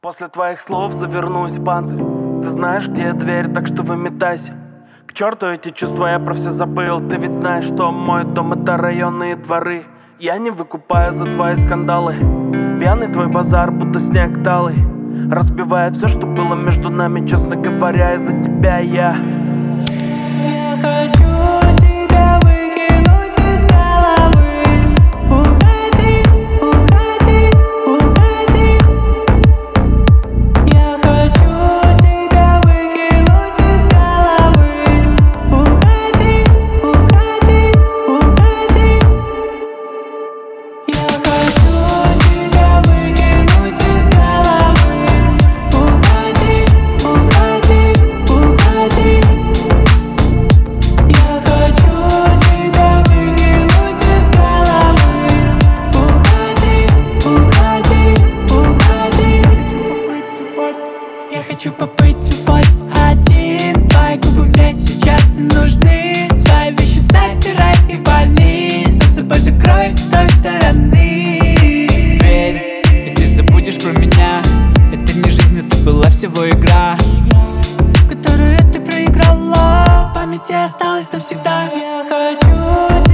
После твоих слов завернусь в панцирь. Ты знаешь, где дверь, так что выметайся. К черту эти чувства, я про все забыл. Ты ведь знаешь, что мой дом — это районные дворы. Я не выкупаю за твои скандалы. Пьяный твой базар, будто снег талый, разбивает все, что было между нами. Честно говоря, из-за тебя я хочу тебя выкинуть из головы. Уходи, уходи, уходи. Я хочу тебя выкинуть из головы. Уходи, уходи, уходи. Я хочу тебя выкинуть из головы. Уходи, уходи, уходи. Я хочу тебя выкинуть из головы. Уходи, уходи, уходи. Я хочу побыть свой один. Твои губы мне сейчас не нужны. Твои вещи собирай и вали. За собой закрой с той стороны. Верь, и ты забудешь про меня. Это не жизнь, это была всего игра, которую ты проиграла. В памяти осталась навсегда. Я хочу